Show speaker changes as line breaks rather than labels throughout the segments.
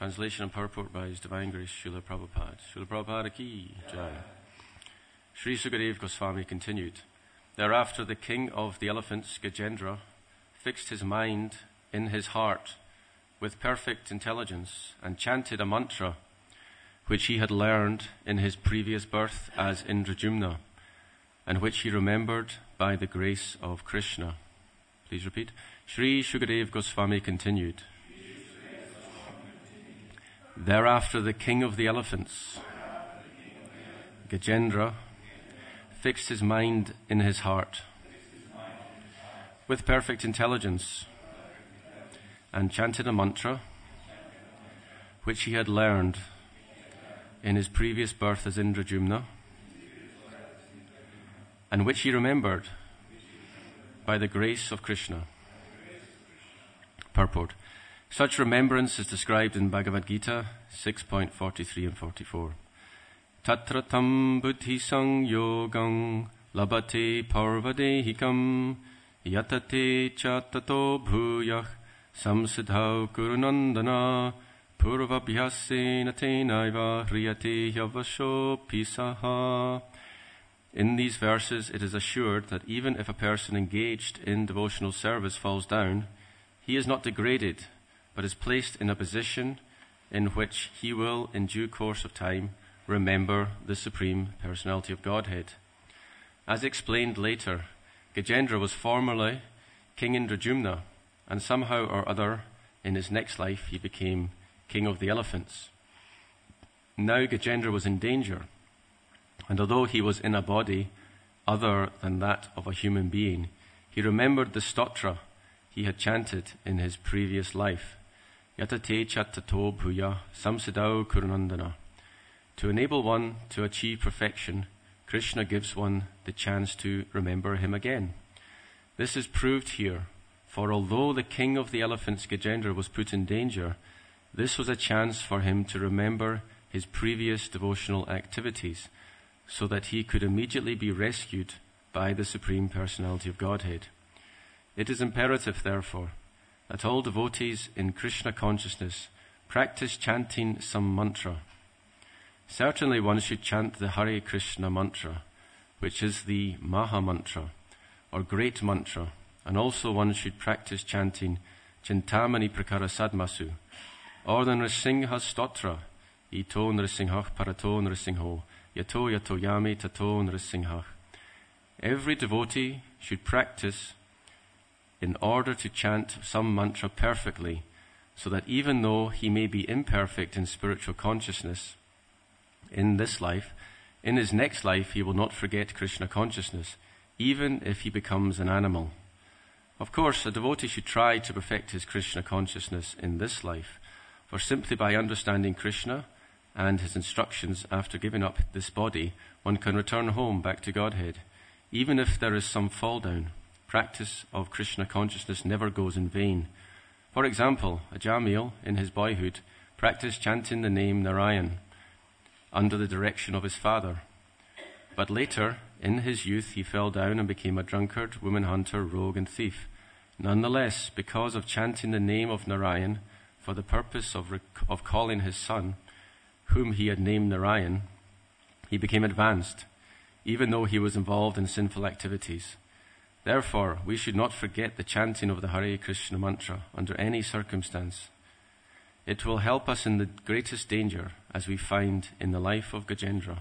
Translation and purport by His Divine Grace Srila Prabhupada. Srila Prabhupada ki jai. Sri Sukadev Goswami continued. Thereafter the king of the elephants, Gajendra, fixed his mind in his heart with perfect intelligence and chanted a mantra which he had learned in his previous birth as Indrajumna and which he remembered by the grace of Krishna. Please repeat. Sri Sukadev Goswami continued. Thereafter the king of the elephants, Gajendra, fixed his mind in his heart with perfect intelligence and chanted a mantra which he had learned in his previous birth as Indrajumna and which he remembered by the grace of Krishna. Purport. Such remembrance is described in Bhagavad Gita 6.43 and 44. Tatra tam buddhi sangyogam labate parvadehikam yatate chatato bhuyah samsiddhau kurunandana purvabhyasena tenaiva hriyate yavasho pisaha. In these verses it is assured that even if a person engaged in devotional service falls down, he is not degraded, but is placed in a position in which he will, in due course of time, remember the Supreme Personality of Godhead. As explained later, Gajendra was formerly King Indrajumna, and somehow or other, in his next life, he became King of the Elephants. Now Gajendra was in danger, and although he was in a body other than that of a human being, he remembered the stotra he had chanted in his previous life. Yatate chattato bhuya samsiddhau kurunandana. To enable one to achieve perfection, Krishna gives one the chance to remember him again. This is proved here, for although the king of the elephants, Gajendra, was put in danger, this was a chance for him to remember his previous devotional activities, so that he could immediately be rescued by the Supreme Personality of Godhead. It is imperative, therefore, that all devotees in Krishna consciousness practice chanting some mantra. Certainly one should chant the Hare Krishna mantra, which is the Maha Mantra, or Great Mantra, and also one should practice chanting Chintamani Prakara Sadmasu, or the Nrsimha Stotra, Ito Nrsimhah Parato Nrsimho, Yato Yato Yami Tato Nrsimhah. Every devotee should practice in order to chant some mantra perfectly, so that even though he may be imperfect in spiritual consciousness in this life, in his next life he will not forget Krishna consciousness, even if he becomes an animal. Of course, a devotee should try to perfect his Krishna consciousness in this life, for simply by understanding Krishna and his instructions after giving up this body, one can return home back to Godhead. Even if there is some fall down, practice of Krishna consciousness never goes in vain. For example, Ajamil, in his boyhood, practiced chanting the name Narayan under the direction of his father. But later, in his youth, he fell down and became a drunkard, woman hunter, rogue, and thief. Nonetheless, because of chanting the name of Narayan for the purpose of calling his son, whom he had named Narayan, he became advanced, even though he was involved in sinful activities. Therefore, we should not forget the chanting of the Hare Krishna mantra under any circumstance. It will help us in the greatest danger, as we find in the life of Gajendra.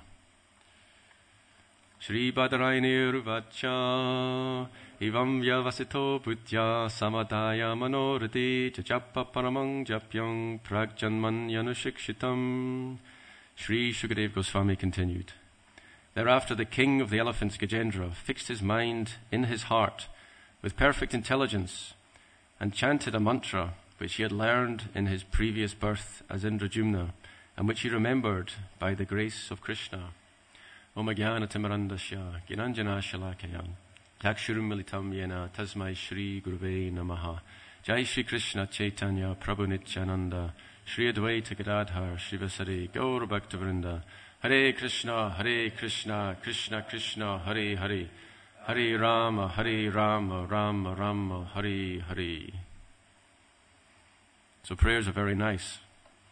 Shri Badarayani Ruvacha Ivam Vyavasito Bhutya Samadaya Manorati Chachappa Paramang Japyang Pragjanman Yanushikshitam. Sri Sukadev Goswami continued. Thereafter the king of the elephants, Gajendra, fixed his mind in his heart with perfect intelligence and chanted a mantra which he had learned in his previous birth as Indrajumna and which he remembered by the grace of Krishna. Om Jnana Timarandasya Gyananjana Shalakayam Yakshurum Militam Yena Tasmai Shri Guruve Namaha. Jai Shri Krishna Chaitanya Prabhu Nityananda Shri Advaita Gadadhar Shivasari Gaur Bhaktavrinda. Hare Krishna, Krishna Krishna, Hare Hare, Hare Rama, Rama Rama, Hare Hare. So prayers are very nice,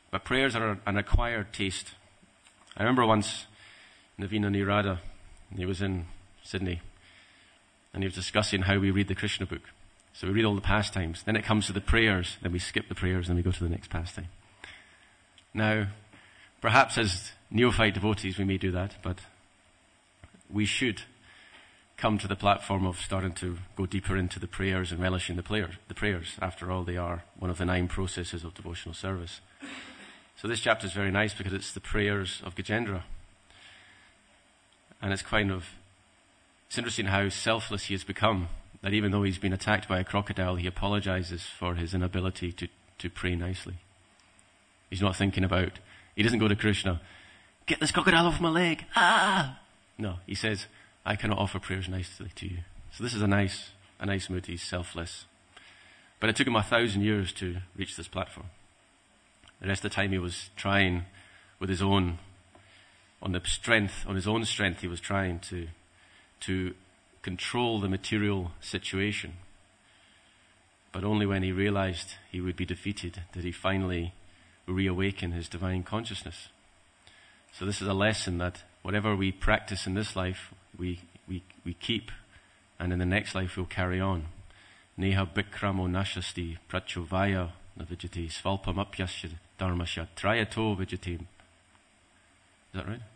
But prayers are an acquired taste. I remember once Navina Nirada, he was in Sydney, and he was discussing how we read the Krishna book. So we read all the pastimes, then it comes to the prayers, then we skip the prayers, and we go to the next pastime. Now, perhaps as neophyte devotees we may do that, but we should come to the platform of starting to go deeper into the prayers and relishing the prayers. After all, they are one of the 9 processes of devotional service. So this chapter is very nice because it's the prayers of Gajendra. And it's interesting how selfless he has become, that even though he's been attacked by a crocodile, he apologizes for his inability to pray nicely. He's not thinking about, he doesn't go to Krishna, get this crocodile off my leg, ah! No, he says, I cannot offer prayers nicely to you. So this is a nice mood. He's selfless. But it took him 1,000 years to reach this platform. The rest of the time he was trying with his own strength, he was trying to control the material situation. But only when he realized he would be defeated did he finally reawaken his divine consciousness. So this is a lesson that whatever we practice in this life, we keep, and in the next life we'll carry on. Neha bikramo nashasti prachovaya navijati svalpam apyasya dharmasya trayato vijatim. Is that right?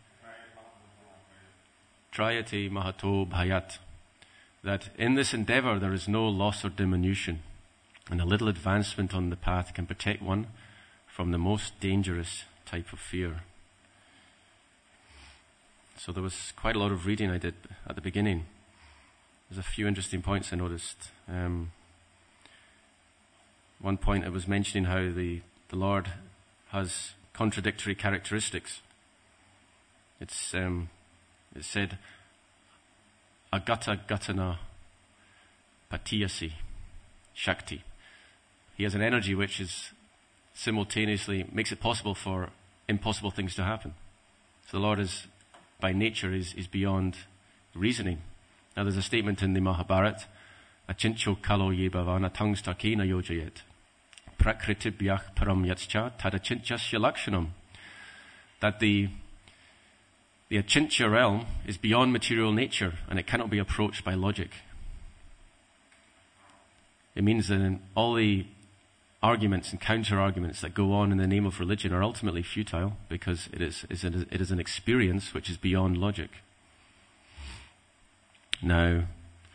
Trayate mahato bhayat. That in this endeavor there is no loss or diminution, and a little advancement on the path can protect one from the most dangerous type of fear. So there was quite a lot of reading I did at the beginning. There's a few interesting points I noticed. One point it was mentioning how the Lord has contradictory characteristics. It said, Agata Gatana Patiyasi Shakti. He has an energy which is simultaneously makes it possible for impossible things to happen. So the Lord is, by nature, is beyond reasoning. Now there's a statement in the Mahabharata, Achincho kalo ye bhavana tangstakena yojayet. Prakritibhyah param yatscha tadachinchasya lakshanam. That the Achintya realm is beyond material nature and it cannot be approached by logic. It means that all the arguments and counter-arguments that go on in the name of religion are ultimately futile because it is an experience which is beyond logic. Now,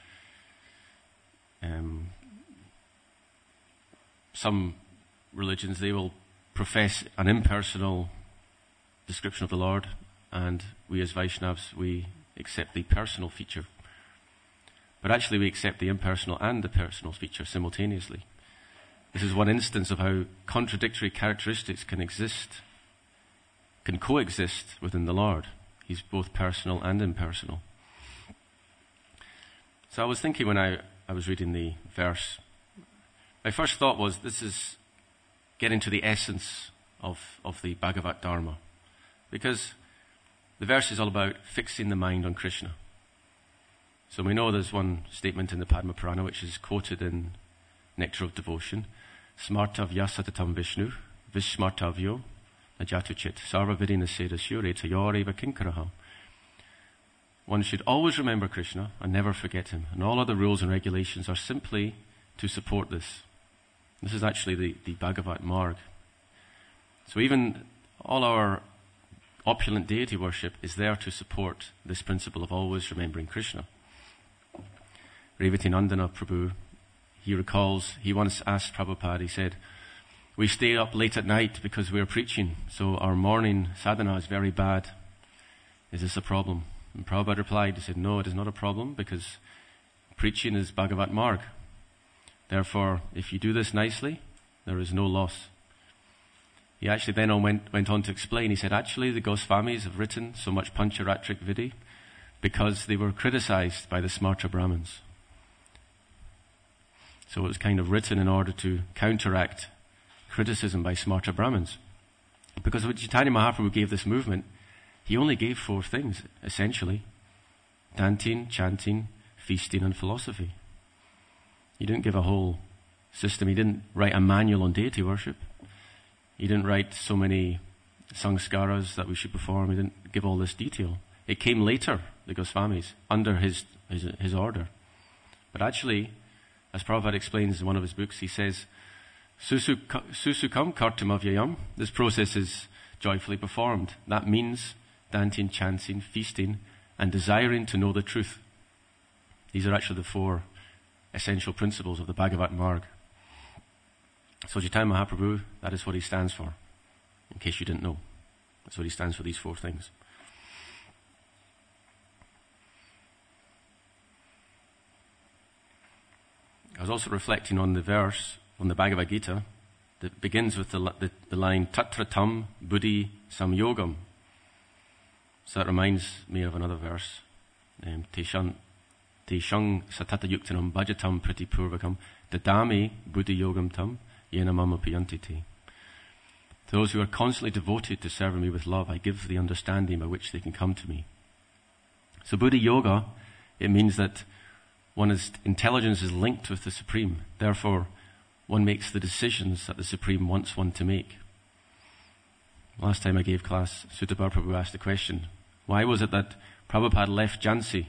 some religions, they will profess an impersonal description of the Lord, and we as Vaishnavas, we accept the personal feature. But actually we accept the impersonal and the personal feature simultaneously. This is one instance of how contradictory characteristics can coexist within the Lord. He's both personal and impersonal. So I was thinking when I was reading the verse, my first thought was this is getting to the essence of the Bhagavat Dharma. Because the verse is all about fixing the mind on Krishna. So we know there's one statement in the Padma Purana which is quoted in Nectar of Devotion. Smartavya satatam Vishnu, Vishmartavyo, najatuchit, sarva vidina sedasyo, retayoreva kinkaraha. One should always remember Krishna and never forget him. And all other rules and regulations are simply to support this. This is actually the Bhagavat Marg. So even all our opulent deity worship is there to support this principle of always remembering Krishna. Revati Nandana Prabhu, he recalls, he once asked Prabhupada, he said, we stay up late at night because we're preaching, so our morning sadhana is very bad. Is this a problem? And Prabhupada replied, he said, no, it is not a problem because preaching is Bhagavat Marg. Therefore, if you do this nicely, there is no loss. He actually then went on to explain, he said, actually the Goswamis have written so much Pancharatrik Vidi because they were criticized by the Smarta Brahmins. So it was kind of written in order to counteract criticism by Smarta Brahmins. Because when Chaitanya Mahaprabhu gave this movement, he only gave 4 things, essentially. Chanting, feasting, and philosophy. He didn't give a whole system. He didn't write a manual on deity worship. He didn't write so many sanskaras that we should perform. He didn't give all this detail. It came later, the Goswamis, under his order. But actually, as Prabhupada explains in one of his books, he says, Susukam kartam avyayam. This process is joyfully performed. That means danting, chanting, feasting, and desiring to know the truth. These are actually the 4 essential principles of the Bhagavat Marg. So Chaitanya Mahaprabhu, that is what he stands for. In case you didn't know. That's what he stands for, these 4 things. I was also reflecting on the verse from the Bhagavad Gita that begins with the line Tatra tam buddhi samyogam. So that reminds me of another verse. Teshang satata yuktanam bhajatam pratipurvakam dadami buddhi yogam tam yena mama piyantiti. To those who are constantly devoted to serving me with love, I give the understanding by which they can come to me. So buddhi yoga, it means that one's intelligence is linked with the Supreme. Therefore, one makes the decisions that the Supreme wants one to make. Last time I gave class, Sutabar Prabhu asked the question, why was it that Prabhupada left Jhansi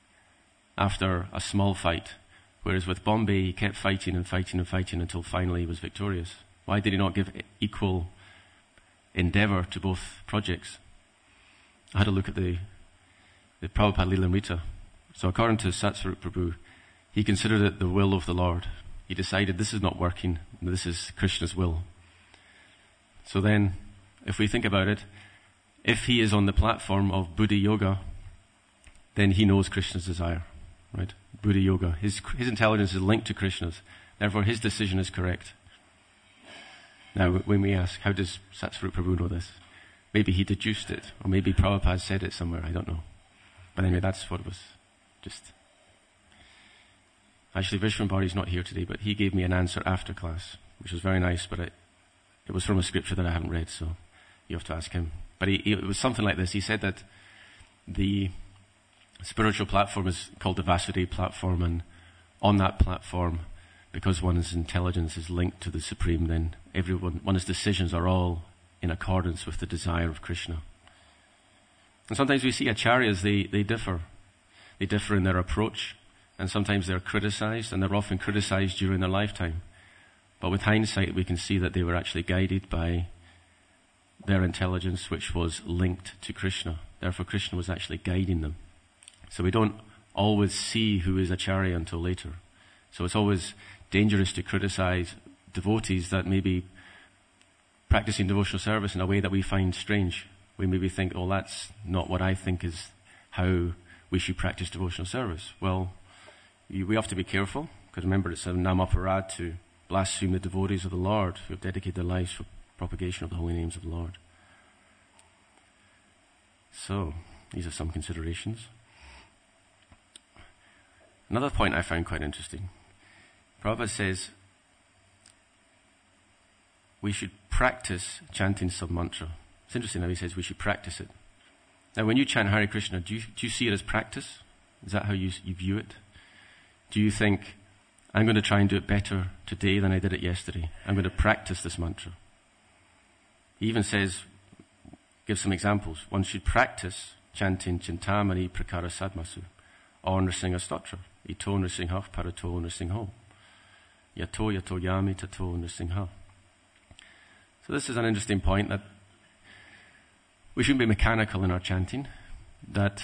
after a small fight, whereas with Bombay he kept fighting and fighting and fighting until finally he was victorious? Why did he not give equal endeavor to both projects? I had a look at the Prabhupada Lilamrita. So according to Satsvarup Prabhu, he considered it the will of the Lord. He decided this is not working, this is Krishna's will. So then, if we think about it, if he is on the platform of Buddhi Yoga, then he knows Krishna's desire, right? Buddhi Yoga. His intelligence is linked to Krishna's. Therefore, his decision is correct. Now, when we ask, how does Satsvarup Prabhu know this? Maybe he deduced it, or maybe Prabhupada said it somewhere, I don't know. But anyway, that's what it was. Just actually, Vishwambhari is not here today, but he gave me an answer after class, which was very nice, but it was from a scripture that I haven't read, so you have to ask him. But it was something like this. He said that the spiritual platform is called the Vasudeva platform, and on that platform, because one's intelligence is linked to the Supreme, then one's decisions are all in accordance with the desire of Krishna. And sometimes we see acharyas, they differ. They differ in their approach, and sometimes they're criticized, and they're often criticized during their lifetime. But with hindsight, we can see that they were actually guided by their intelligence, which was linked to Krishna. Therefore, Krishna was actually guiding them. So we don't always see who is acharya until later. So it's always dangerous to criticize devotees that may be practicing devotional service in a way that we find strange. We maybe think, oh, that's not what I think is how we should practice devotional service. Well, we have to be careful, because remember it's a namaparad to blaspheme the devotees of the Lord who have dedicated their lives for propagation of the holy names of the Lord. So, these are some considerations. Another point I found quite interesting. Prabhupada says we should practice chanting sub-mantra. It's interesting how he says we should practice it. Now, when you chant Hare Krishna, do you see it as practice? Is that how you view it? Do you think, I'm going to try and do it better today than I did it yesterday? I'm going to practice this mantra. He even says, gives some examples. One should practice chanting Chintamani Prakara Sadmasu, or Nrsimha Stotra. Ito Nrsimha Parato Nrsimha. Yato Yato Yami Tato Nrsimha. So this is an interesting point, that we shouldn't be mechanical in our chanting. That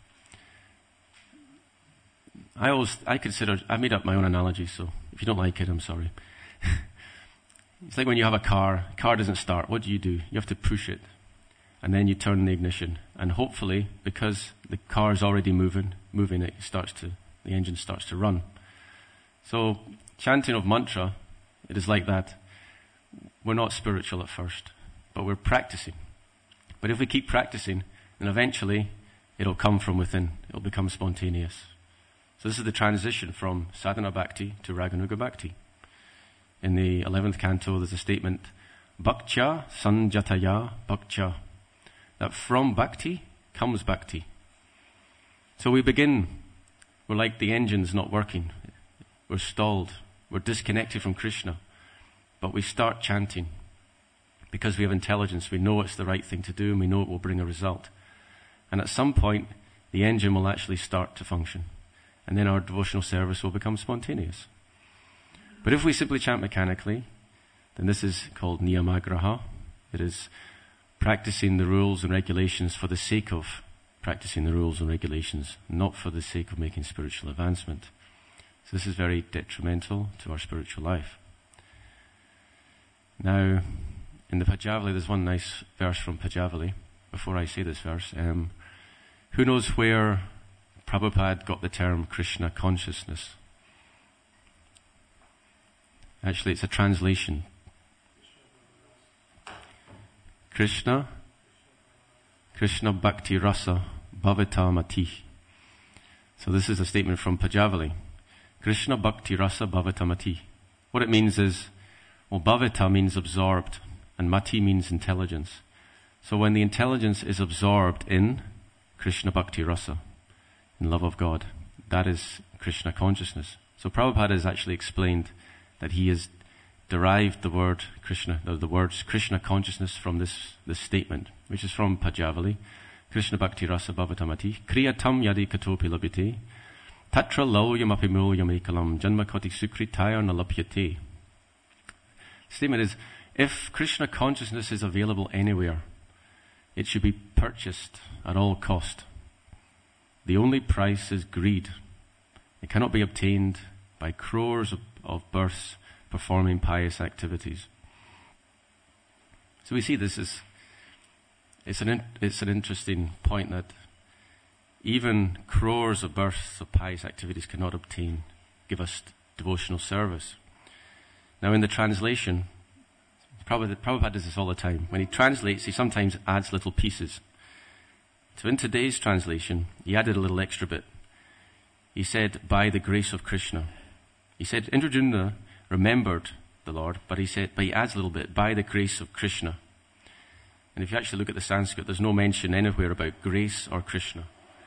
I made up my own analogy, so if you don't like it, I'm sorry. It's like when you have a car doesn't start. What do? You have to push it, and then you turn the ignition, and hopefully, because the car is already moving, the engine starts to run. So chanting of mantra, it is like that. We're not spiritual at first, but we're practicing. But if we keep practicing, then eventually it'll come from within. It'll become spontaneous. So this is the transition from sadhana bhakti to raganuga bhakti. In the 11th canto, there's a statement, bhaktya sanjataya bhaktya, that from bhakti comes bhakti. So we begin, we're like the engine's not working. We're stalled. We're disconnected from Krishna. But we start chanting. Because we have intelligence, we know it's the right thing to do, and we know it will bring a result. And at some point, the engine will actually start to function. And then our devotional service will become spontaneous. But if we simply chant mechanically, then this is called niyamagraha. It is practicing the rules and regulations for the sake of practicing the rules and regulations, not for the sake of making spiritual advancement. So this is very detrimental to our spiritual life. Now, in the Pajavali, there's one nice verse from Pajavali. Before I say this verse, who knows where Prabhupada got the term Krishna consciousness? Actually, it's a translation. Krishna Bhakti Rasa Bhavatamati. So this is a statement from Pajavali. Krishna Bhakti Rasa Bhavatamati. What it means is, well, Bhavata means absorbed, and Mati means intelligence. So when the intelligence is absorbed in Krishna Bhakti Rasa, in love of God, that is Krishna consciousness. So Prabhupada has actually explained that he has derived the word Krishna, the words Krishna consciousness from this statement, which is from Pajavali. Krishna Bhakti Rasa Bhavatamati Kriyatam Yadi Katopi Labite Tatra Lauyam Apimulyam Ekalam Janmakoti Sukritaya Nalapyate. Statement is, if Krishna consciousness is available anywhere, it should be purchased at all cost. The only price is greed. It cannot be obtained by crores of births performing pious activities. So we see this is, it's an interesting point that even crores of births of pious activities cannot give us devotional service. Now in the translation, Prabhupada does this all the time. When he translates, he sometimes adds little pieces. So in today's translation, he added a little extra bit. He said, by the grace of Krishna. He said, Indradyumna remembered the Lord, but he adds a little bit, by the grace of Krishna. And if you actually look at the Sanskrit, there's no mention anywhere about grace or Krishna.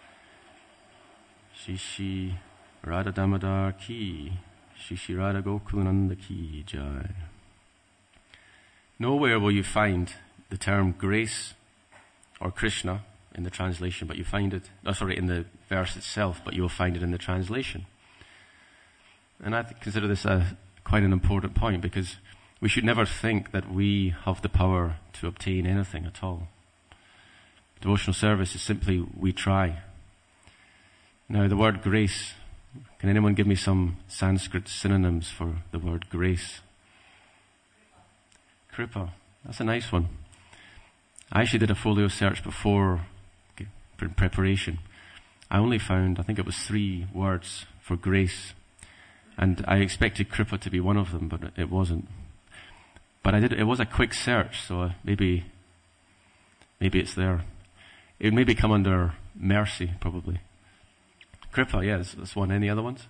Shishi Radha Damodar Ki, Shishi Radha Gokulananda Ki Jai. Nowhere will you find the term grace or Krishna in the translation, but you find it, in the verse itself, but you will find it in the translation. And I consider this quite an important point, because we should never think that we have the power to obtain anything at all. Devotional service is simply, we try. Now the word grace, can anyone give me some Sanskrit synonyms for the word grace? Kripa, that's a nice one. I actually did a folio search before preparation. I only found, I think it was 3 words for grace. And I expected Kripa to be one of them, but it wasn't. But it was a quick search, so maybe it's there. It would maybe come under mercy, probably. Kripa, yes, that's one. Any other ones?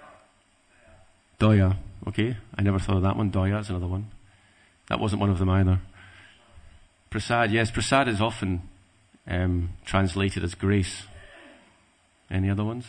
Daya, okay. I never thought of that one. Daya is another one. That wasn't one of them either. Prasad, yes, prasad is often translated as grace. Any other ones?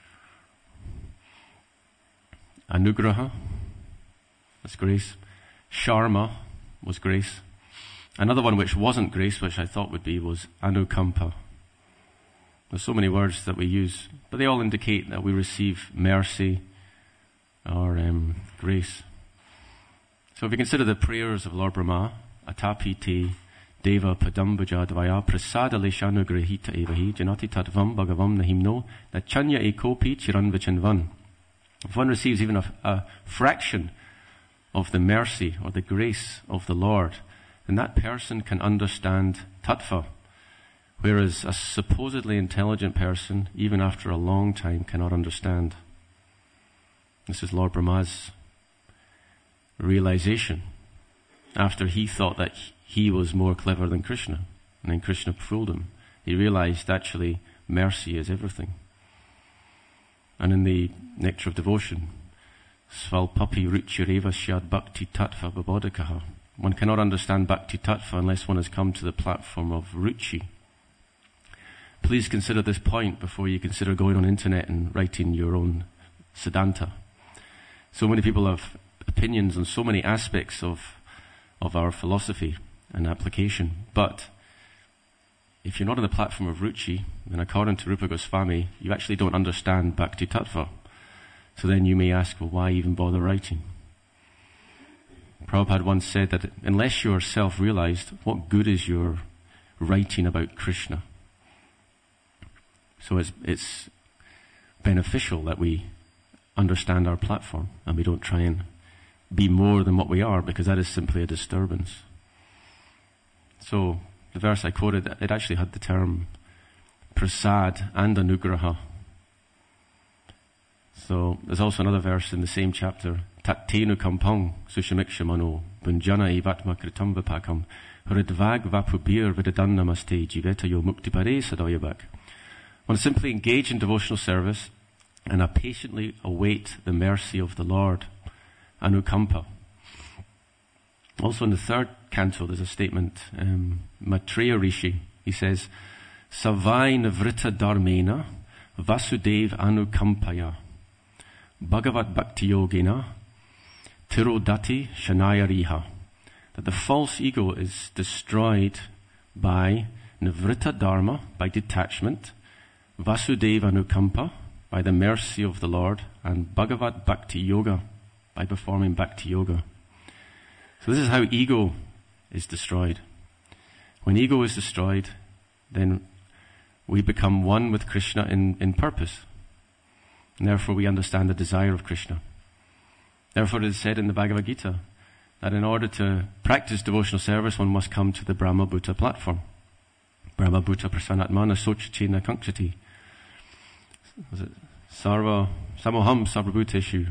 Anugraha, that's grace. Sharma was grace. Another one which wasn't grace, which I thought would be, was anukampa. There's so many words that we use, but they all indicate that we receive mercy or grace. So if we consider the prayers of Lord Brahma, Atapite Deva Padambaja Dvaya Prasada Leshanugrahita Evahi Janati Tatvam Bhagavam Nahimno Nachanya Ekopi Chiranvachanvan. If one receives even a fraction of the mercy or the grace of the Lord, then that person can understand tattva, whereas a supposedly intelligent person, even after a long time, cannot understand. This is Lord Brahma's realization after he thought that he was more clever than Krishna, and then Krishna fooled him. He realized actually mercy is everything. And in the Nectar of Devotion, Svalpapi Ruchireva Syad Bhakti Tattva Babodikaha. One cannot understand Bhakti Tattva unless one has come to the platform of Ruchi. Please consider this point before you consider going on internet and writing your own Siddhanta. So many people have opinions on so many aspects of our philosophy, and application. But if you're not on the platform of Ruchi, then according to Rupa Goswami, you actually don't understand Bhakti Tattva. So then you may ask, well, why even bother writing? Prabhupada once said that unless you are self-realized, what good is your writing about Krishna? So it's beneficial that we understand our platform and we don't try and be more than what we are, because that is simply a disturbance. So the verse I quoted, it actually had the term prasad and anugraha. So there's also another verse in the same chapter, Tattenu kampang sushamikshamano bunjana ivatma kritam vipakam hridvag vapubir vidadan namaste jiveta yo muktipare sadoyabak. One simply engage in devotional service and I patiently await the mercy of the Lord. Anukampa. Also in the third canto there's a statement, Maitreya Rishi, he says, Savai navrita dharmena vasudev anukampaya bhagavat bhakti yogena tirodati shanaya riha. That the false ego is destroyed by navrita dharma, by detachment, vasudeva anukampa, by the mercy of the Lord, and bhagavat bhakti yoga, by performing bhakti yoga. So this is how ego is destroyed. When ego is destroyed, then we become one with Krishna in purpose. And therefore we understand the desire of Krishna. Therefore it is said in the Bhagavad Gita that in order to practice devotional service, one must come to the Brahma Bhuta platform. Brahma Bhuta prasanatmana sochachena kankshati. Was it Sarva Samoham Sarvabhuteshu?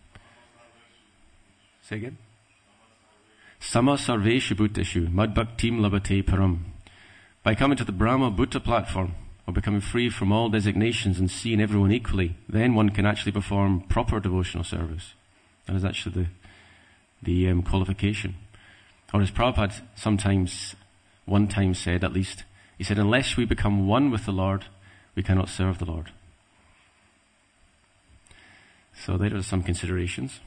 Say again? Sama Sarveshu Bhuteshu Madbhaktim Labate Param. By coming to the Brahma Bhuta platform, or becoming free from all designations and seeing everyone equally, then one can actually perform proper devotional service. That is actually the qualification. Or as Prabhupada sometimes, one time said at least, he said, unless we become one with the Lord, we cannot serve the Lord. So there are some considerations.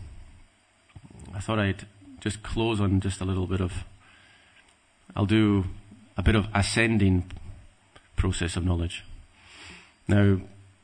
I thought I'd just close on just a little bit of, I'll do a bit of ascending process of knowledge. Now,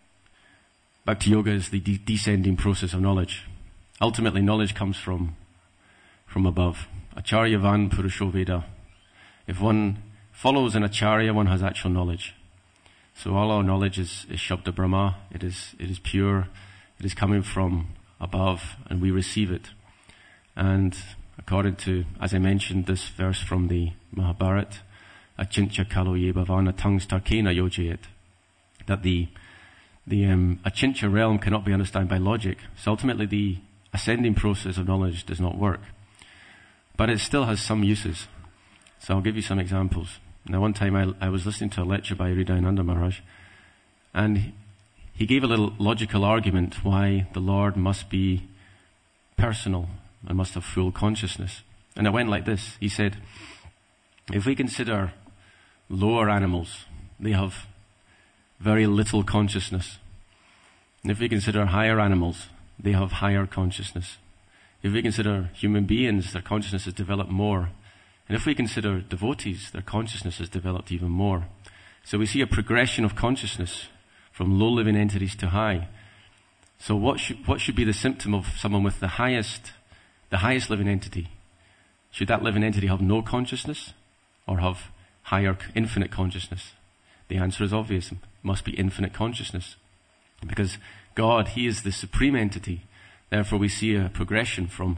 Bhakti Yoga is the descending process of knowledge. Ultimately, knowledge comes from above. Acharya Van Purusho Veda. If one follows an Acharya, one has actual knowledge. So all our knowledge is Shabda Brahma. It is pure. It is coming from above, and we receive it. And according to, as I mentioned, this verse from the Mahabharata, Achintya kalo ye bhavana tangs tarkena yojayet, that the Achintya realm cannot be understood by logic. So ultimately the ascending process of knowledge does not work. But it still has some uses. So I'll give you some examples. Now one time I was listening to a lecture by Hridayananda Maharaj, and he gave a little logical argument why the Lord must be personal and must have full consciousness. And it went like this. He said, if we consider lower animals, they have very little consciousness. And if we consider higher animals, they have higher consciousness. If we consider human beings, their consciousness is developed more. And if we consider devotees, their consciousness is developed even more. So we see a progression of consciousness from low living entities to high. So what should be the symptom of someone with the highest living entity? Should that living entity have no consciousness or have higher infinite consciousness? The answer is obvious. It must be infinite consciousness. Because God, He is the supreme entity. Therefore we see a progression from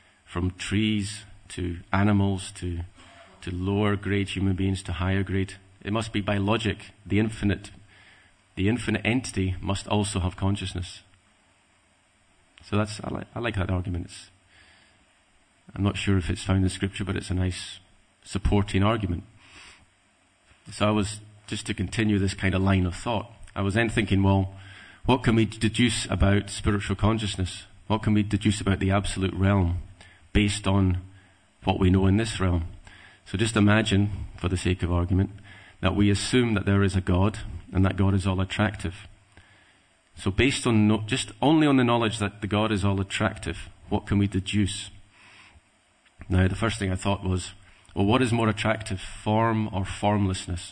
trees to animals to lower grade human beings to higher grade. It must be by logic. The infinite entity must also have consciousness. So I like that argument. I'm not sure if it's found in Scripture, but it's a nice supporting argument. So I was, just to continue this kind of line of thought, I was then thinking, well, what can we deduce about spiritual consciousness? What can we deduce about the absolute realm based on what we know in this realm? So just imagine, for the sake of argument, that we assume that there is a God and that God is all attractive. So based on just only on the knowledge that the God is all attractive, what can we deduce? Now the first thing I thought was, Well, what is more attractive, form or formlessness?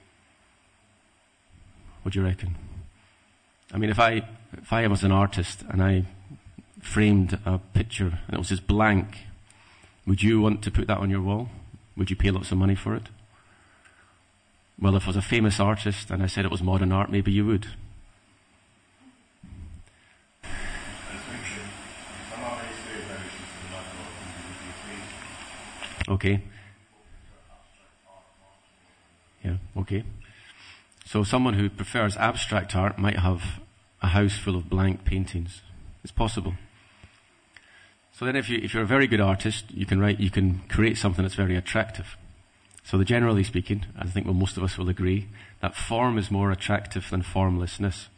What do you reckon? I mean, if I was an artist and I framed a picture and it was just blank, would you want to put that on your wall? Would you pay lots of money for it? Well, if I was a famous artist and I said it was modern art, maybe you would. Okay. Yeah, okay. So someone who prefers abstract art might have a house full of blank paintings. It's possible. So then if you're a very good artist, you can create something that's very attractive. So generally speaking, I think most of us will agree, that form is more attractive than formlessness.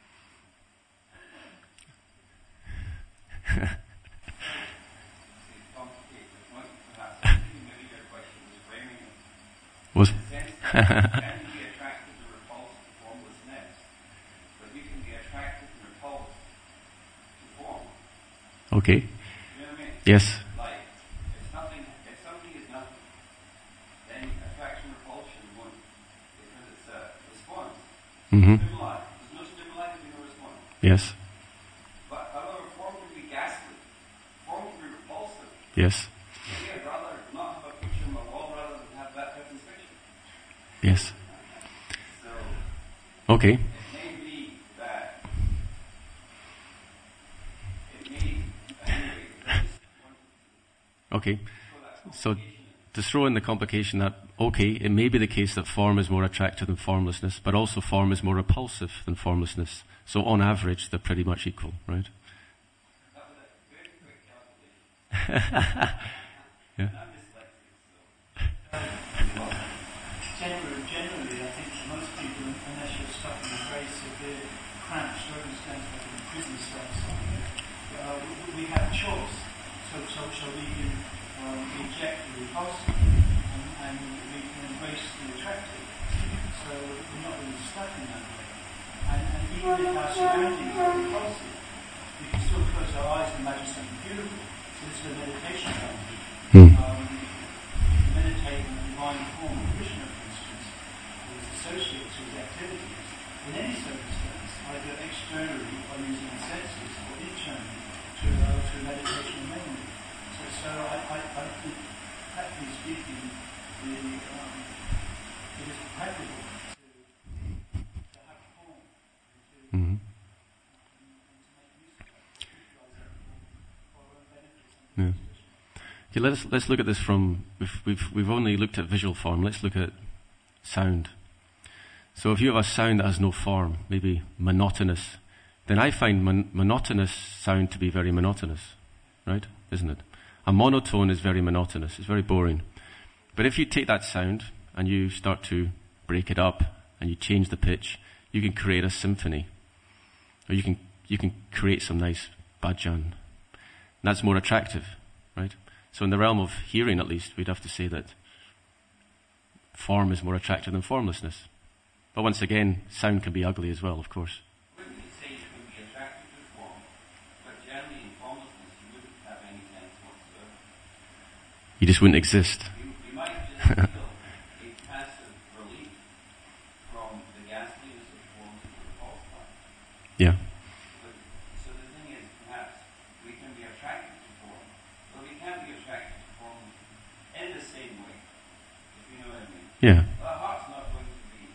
Was okay.
You know what I mean?
Yes.
Like, if something is nothing, then attraction repulsion won't, because it's a response.
Mm-hmm.
Stimuli. There's no stimuli, there's no response.
Yes.
But however, form can be ghastly. Form can be repulsive.
Yes.
Maybe I'd rather not have a picture on my wall rather than have that person's picture.
Yes.
So,
Okay.
it may be that,
Okay. So to throw in the complication that, okay, it may be the case that form is more attractive than formlessness, but also form is more repulsive than formlessness. So on average, they're pretty much equal, right? Yeah.
Generally, I think for most people, unless you're stuck in a very severe cramped circumstance, like in a prison cell or something, we have choice. So we can reject the repulsive and we can embrace the attractive. So we're not really stuck in that way. And even if our surroundings are repulsive, we can still close our eyes and imagine something beautiful. So this is a meditation technique. Meditate on the divine form of Krishna, for instance, is associated with activities in any circumstance, either externally by using the senses or internally through meditation and memory. So I think, practically speaking, it is practical to have form and to
Mm-hmm.
make use of that, utilize that for our own benefits.
Yeah. Okay, let's look at this from, we've only looked at visual form, let's look at sound. So if you have a sound that has no form, maybe monotonous, then I find monotonous sound to be very monotonous, right? Isn't it? A monotone is very monotonous, it's very boring. But if you take that sound and you start to break it up and you change the pitch, you can create a symphony. Or you can create some nice bhajan. And that's more attractive, right? So in the realm of hearing, at least, we'd have to say that form is more attractive than formlessness. But once again, sound can be ugly as well, of course.
wouldn't you say you could be attracted to form, but generally in formlessness you wouldn't have any sense whatsoever.
You just wouldn't exist.
You might just feel a passive relief from the ghastliness of form that you're repulsed by.
Yeah.
So the thing is, perhaps we can be attracted to form, but we can't be attracted to form in the same way, if you know what I mean.
Yeah.
Our heart's not going to be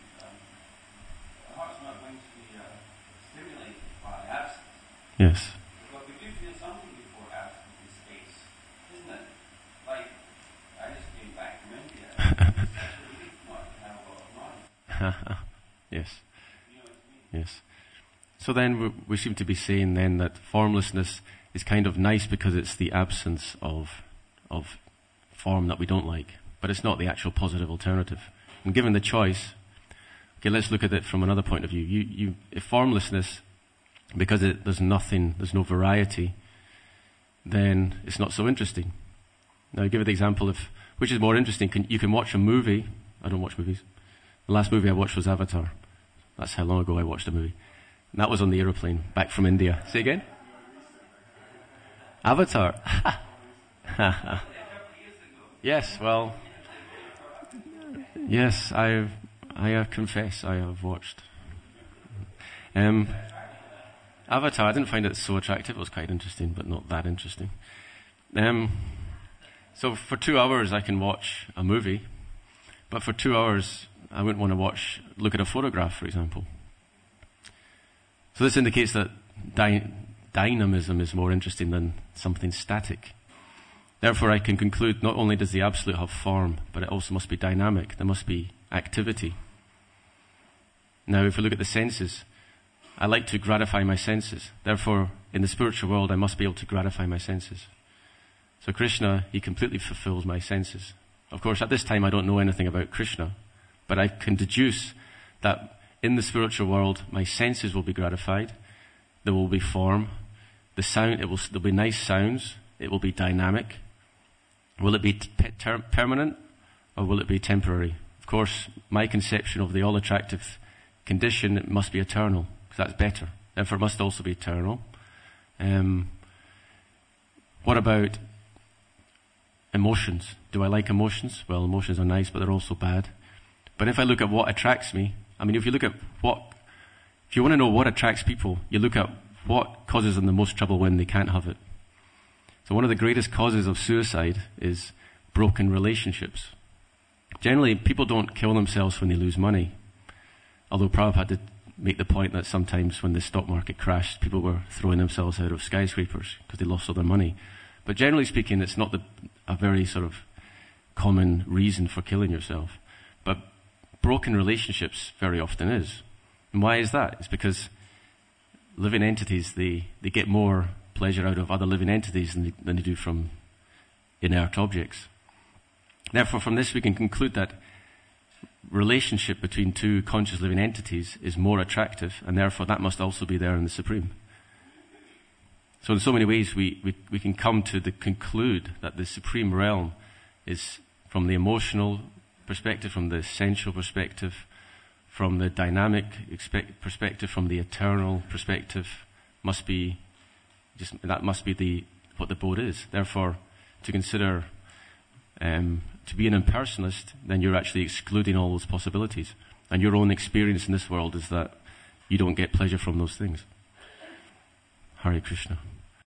stimulated by absence,
Yes.
but we do feel something before absence in space, isn't it? Like, I just came back from India. It's such a relief not to have a lot of noise.
Yes.
You know what I mean?
Yes. So then we seem to be saying then that formlessness is kind of nice because it's the absence of form that we don't like, but it's not the actual positive alternative. And given the choice, okay, let's look at it from another point of view. If formlessness, because there's nothing, there's no variety, then it's not so interesting. Now, I give it the example of which is more interesting. You can watch a movie. I don't watch movies. The last movie I watched was Avatar. That's how long ago I watched a movie. And that was on the aeroplane back from India. Say again? Avatar. Yes, well, Yes, I confess I have watched. Avatar, I didn't find it so attractive. It was quite interesting, but not that interesting. So for 2 hours I can watch a movie, but for 2 hours I wouldn't want to look at a photograph, for example. So this indicates that dynamism is more interesting than something static. Therefore, I can conclude not only does the absolute have form, but it also must be dynamic. There must be activity. Now, if we look at the senses, I like to gratify my senses. Therefore, in the spiritual world, I must be able to gratify my senses. So Krishna, he completely fulfills my senses. Of course, at this time, I don't know anything about Krishna, but I can deduce that in the spiritual world, my senses will be gratified. There will be form. There'll be nice sounds. It will be dynamic. Will it be permanent or will it be temporary? Of course, my conception of the all-attractive condition, it must be eternal, because that's better. Therefore, it must also be eternal. What about emotions? Do I like emotions? Well, emotions are nice, but they're also bad. But if I look at what attracts me, if you want to know what attracts people, you look at what causes them the most trouble when they can't have it. So one of the greatest causes of suicide is broken relationships. Generally, people don't kill themselves when they lose money. Although Prabhupada had to make the point that sometimes when the stock market crashed, people were throwing themselves out of skyscrapers because they lost all their money. But generally speaking, it's not a very sort of common reason for killing yourself. But broken relationships very often is. And why is that? It's because living entities, they get more pleasure out of other living entities than they do from inert objects. Therefore, from this we can conclude that relationship between two conscious living entities is more attractive, and therefore that must also be there in the Supreme. So in so many ways we can come to conclude that the Supreme Realm is, from the emotional perspective, from the sensual perspective, from the dynamic perspective, from the eternal perspective, must be what the Bodh is. Therefore, to consider to be an impersonalist, then you're actually excluding all those possibilities. And your own experience in this world is that you don't get pleasure from those things. Hare Krishna.